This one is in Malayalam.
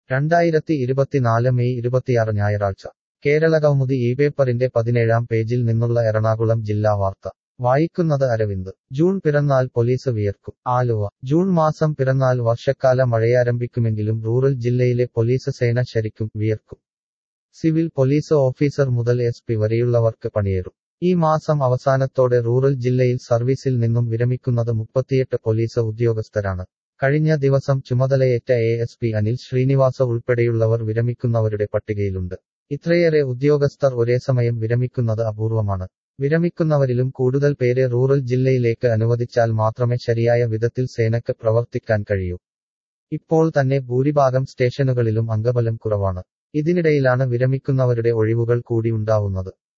2024 മെയ് 26 ഞായറാഴ്ച കേരളകൗമുദി പേപ്പറിന്റെ 17-ാം പേജിൽ നിന്നുള്ള എറണാകുളം ജില്ലാ വാർത്ത വായിക്കുന്നത് അരവിന്ദ്. ജൂൺ പിറന്നാൽ പോലീസ് വിയർക്കും. ആലുവ. ജൂൺ മാസം പിറന്നാൽ വർഷക്കാല മഴയാരംഭിക്കുമെങ്കിലും റൂറൽ ജില്ലയിലെ പോലീസ് സേന ശരിക്കും വിയർക്കും. സിവിൽ പോലീസ് ഓഫീസർ മുതൽ SP വരെയുള്ളവർക്ക് പണിയേറും. ഈ മാസം അവസാനത്തോടെ റൂറൽ ജില്ലയിൽ സർവീസിൽ നിന്നും വിരമിക്കുന്നത് 38 പോലീസ് ഉദ്യോഗസ്ഥരാണ്. കഴിഞ്ഞ ദിവസം ചുമതലയേറ്റ ASP അനിൽ ശ്രീനിവാസ ഉൾപ്പെടെയുള്ളവർ വിരമിക്കുന്നവരുടെ പട്ടികയിലുണ്ട്. ഇത്രയേറെ ഉദ്യോഗസ്ഥർ ഒരേസമയം വിരമിക്കുന്നത് അപൂർവമാണ്. വിരമിക്കുന്നവരിലും കൂടുതൽ പേരെ റൂറൽ ജില്ലയിലേക്ക് അനുവദിച്ചാൽ മാത്രമേ ശരിയായ വിധത്തിൽ സേനയ്ക്ക് പ്രവർത്തിക്കാൻ കഴിയൂ. ഇപ്പോൾ തന്നെ ഭൂരിഭാഗം സ്റ്റേഷനുകളിലും അംഗബലം കുറവാണ്. ഇതിനിടയിലാണ് വിരമിക്കുന്നവരുടെ ഒഴിവുകൾ കൂടി ഉണ്ടാവുന്നത്.